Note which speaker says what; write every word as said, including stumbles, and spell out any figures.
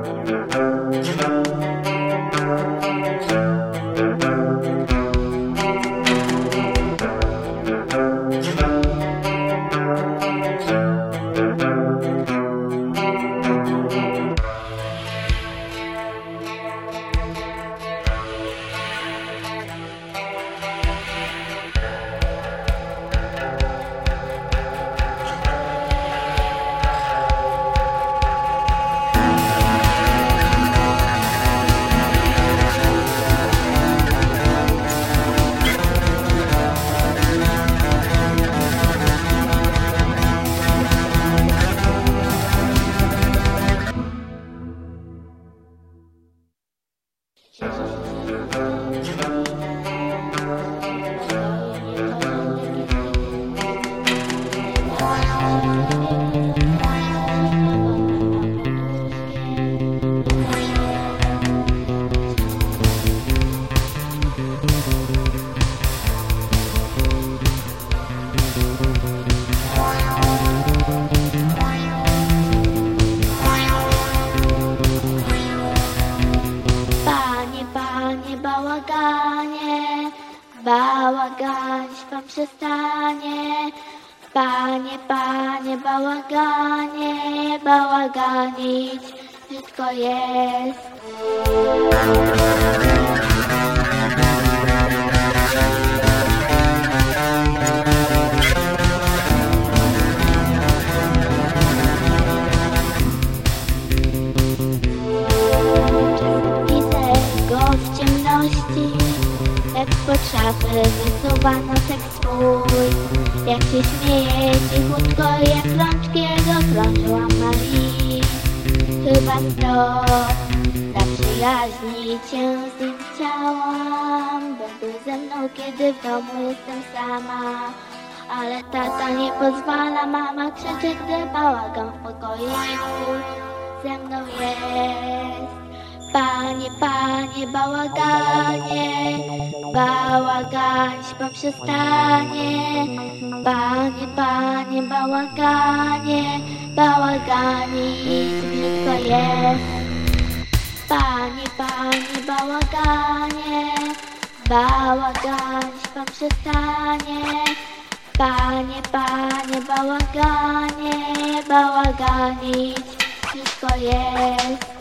Speaker 1: Bałaganić pan przestanie. Panie, panie, bałaganie, bałaganić brzydko jest. W ciemności, jak spod szafy wysuwa nosek swój. Jak się śmieje cichutko, jak rączki jego krążyła Marii. Chyba strop, dla przyjaźni cię z nim chciałam. Był ze mną, kiedy w domu jestem sama. Ale tata nie pozwala, mama krzyczy, gdy bałagan w pokoiku ze mną jest. Panie, panie, bałaganie, bałaganić pan przestanie. Panie, panie, bałaganie, bałaganić brzydko jest. Panie, panie, bałaganie, bałaganić pan przestanie. Panie, panie, bałaganie, bałaganić brzydko jest.